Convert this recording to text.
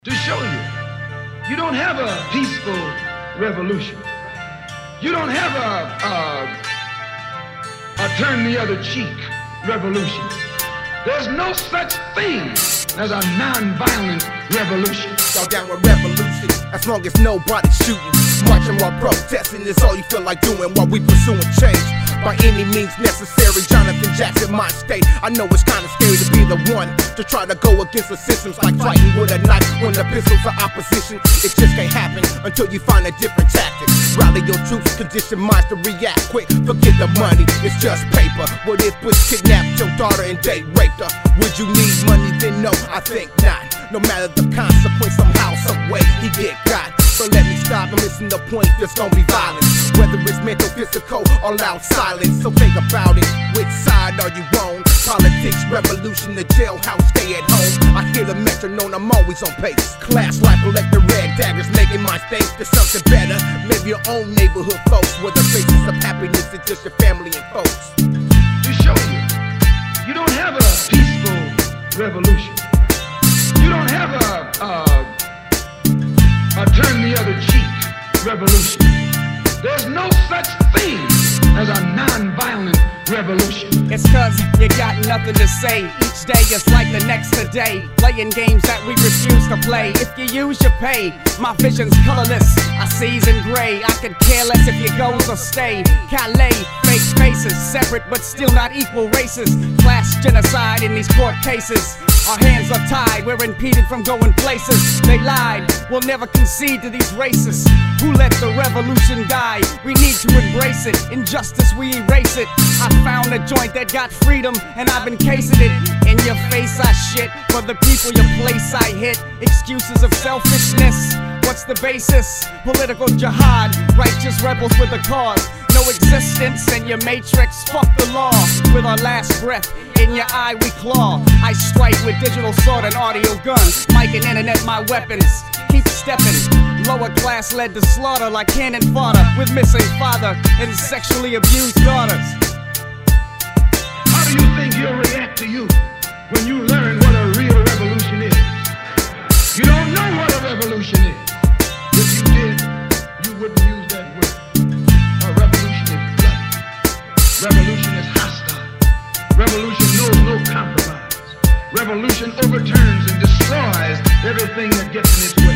To show you, you don't have a peaceful revolution. You don't have a turn the other cheek revolution. There's no such thing as a non-violent revolution. Y'all down with revolution, as long as nobody's shooting. Marching while protesting is all you feel like doing while we pursuing change. By any means necessary, Jonathan Jackson, mind state. I know it's kinda scary to be the one to try to go against the systems, like fighting with a knife when the pistols are opposition. It just can't happen until you find a different tactic. Rally your troops, condition minds to react quick. Forget the money, it's just paper. What if Bush kidnapped your daughter and date raped her? Would you need money? Then no, I think not. No matter the consequence, somehow, some way, he get got. So let me stop and listen to point, there's gonna be violence. Whether it's mental, physical, or loud silence. So think about it, which side are you on? Politics, revolution, the jailhouse, stay at home. I hear the metronome, I'm always on pace. Class life, collect the red daggers, making my state to something better. Maybe your own neighborhood folks, where the basis of happiness is just your family and folks. To show you, you don't have a peaceful revolution. You don't have a turn the other cheek revolution. There's no such thing as a non-violent revolution. It's cause you got nothing to say. Each day is like the next today. Playing games that we refuse to play. If you use, you pay. My vision's colorless, I sees in gray. I could care less if you goes or stay. Calais, fake faces, separate but still not equal races. Class genocide in these court cases. Our hands are tied, we're impeded from going places. They lied, we'll never concede to these racists who let the revolution die. We need to embrace it, injustice we erase it. I found a joint that got freedom and I've been casing it. In your face I shit, for the people your place I hit. Excuses of selfishness, what's the basis? Political jihad, righteous rebels with a cause. No existence in your matrix, fuck the law. With our last breath, in your eye we claw. I strike with digital sword and audio gun. Mic and internet my weapons, keep stepping. Lower class led to slaughter like cannon fodder. With missing father and sexually abused daughters. How do you think he'll react to you when you learn what a real revolution is? You don't know what a revolution is. If you did, you wouldn't use that word. A revolution is bloody. Revolution is hostile. Revolution knows no compromise. Revolution overturns and destroys everything that gets in its way.